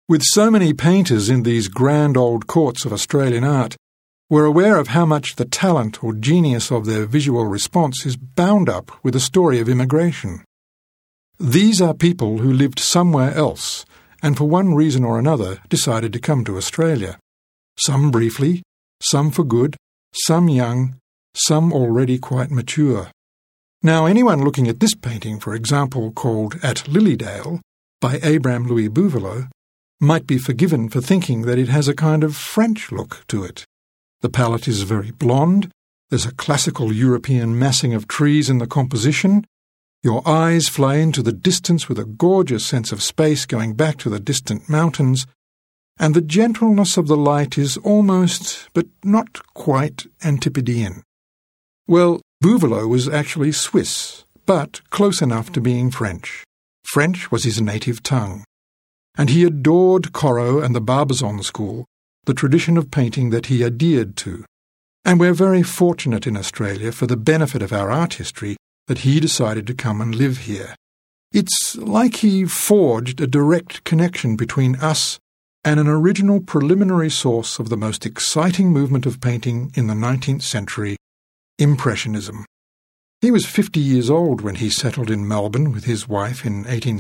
With so many painters in these grand old courts of Australian art, we're aware of how much the talent or genius of their visual response is bound up with a story of immigration. These are people who lived somewhere else and for one reason or another decided to come to Australia. Some briefly, some for good, some young, some already quite mature. Now, anyone looking at this painting, for example, called At Lilydale, by Abraham Louis Bouvelot, might be forgiven for thinking that it has a kind of French look to it. The palette is very blonde, there's a classical European massing of trees in the composition, your eyes fly into the distance with a gorgeous sense of space going back to the distant mountains, and the gentleness of the light is almost, but not quite, Antipodean. Well, Bouvelot was actually Swiss, but close enough to being French. French was his native tongue. And he adored Corot and the Barbizon school, the tradition of painting that he adhered to. And we're very fortunate in Australia for the benefit of our art history that he decided to come and live here. It's like he forged a direct connection between us and an original preliminary source of the most exciting movement of painting in the 19th century, Impressionism. He was 50 years old when he settled in Melbourne with his wife in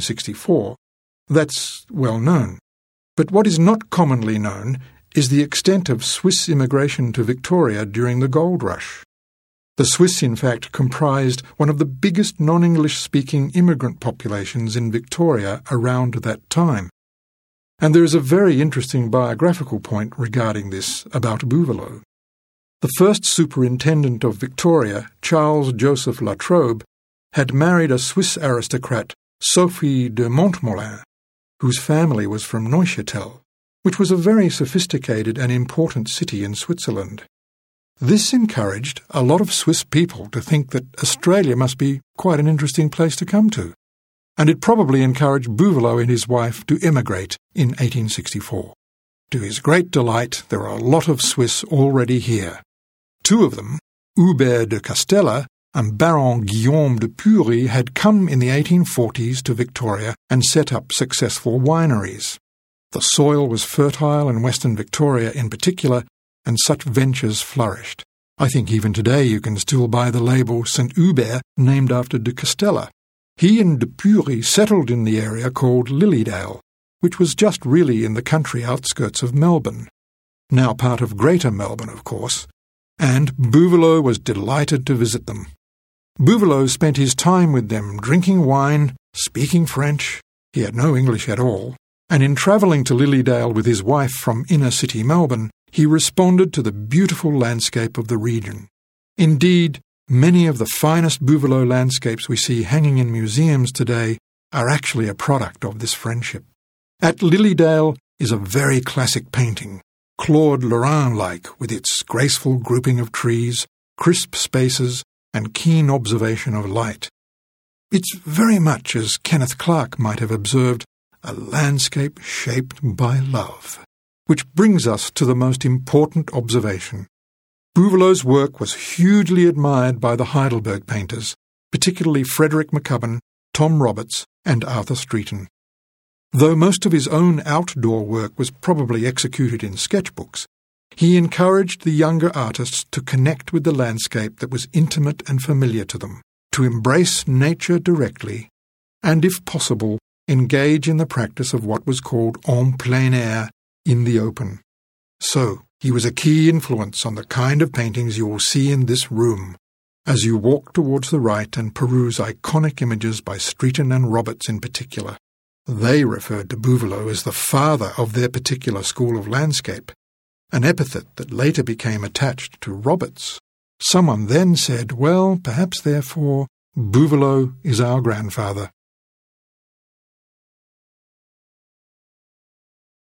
1864. That's well known. But what is not commonly known is the extent of Swiss immigration to Victoria during the gold rush. The Swiss, in fact, comprised one of the biggest non-English-speaking immigrant populations in Victoria around that time. And there is a very interesting biographical point regarding this about Bouvelot. The first superintendent of Victoria, Charles Joseph Latrobe, had married a Swiss aristocrat, Sophie de Montmolin, whose family was from Neuchâtel, which was a very sophisticated and important city in Switzerland. This encouraged a lot of Swiss people to think that Australia must be quite an interesting place to come to, and it probably encouraged Bouvelot and his wife to emigrate in 1864. To his great delight, there are a lot of Swiss already here. Two of them, Hubert de Castella and Baron Guillaume de Pury, had come in the 1840s to Victoria and set up successful wineries. The soil was fertile in Western Victoria in particular, and such ventures flourished. I think even today you can still buy the label St. Hubert, named after de Castella. He and de Pury settled in the area called Lilydale, which was just really in the country outskirts of Melbourne. Now part of Greater Melbourne, of course, and Bouvelot was delighted to visit them. Bouvelot spent his time with them, drinking wine, speaking French. He had no English at all, and in travelling to Lilydale with his wife from inner-city Melbourne, he responded to the beautiful landscape of the region. Indeed, many of the finest Bouvelot landscapes we see hanging in museums today are actually a product of this friendship. At Lilydale is a very classic painting, Claude Lorrain-like, with its graceful grouping of trees, crisp spaces, and keen observation of light. It's very much, as Kenneth Clark might have observed, a landscape shaped by love. Which brings us to the most important observation. Bouvelot's work was hugely admired by the Heidelberg painters, particularly Frederick McCubbin, Tom Roberts, and Arthur Streeton. Though most of his own outdoor work was probably executed in sketchbooks, he encouraged the younger artists to connect with the landscape that was intimate and familiar to them, to embrace nature directly, and, if possible, engage in the practice of what was called en plein air, in the open. So, he was a key influence on the kind of paintings you will see in this room, as you walk towards the right and peruse iconic images by Streeton and Roberts in particular. They referred to Bouvelot as the father of their particular school of landscape, an epithet that later became attached to Roberts. Someone then said, well, perhaps therefore, Bouvelot is our grandfather.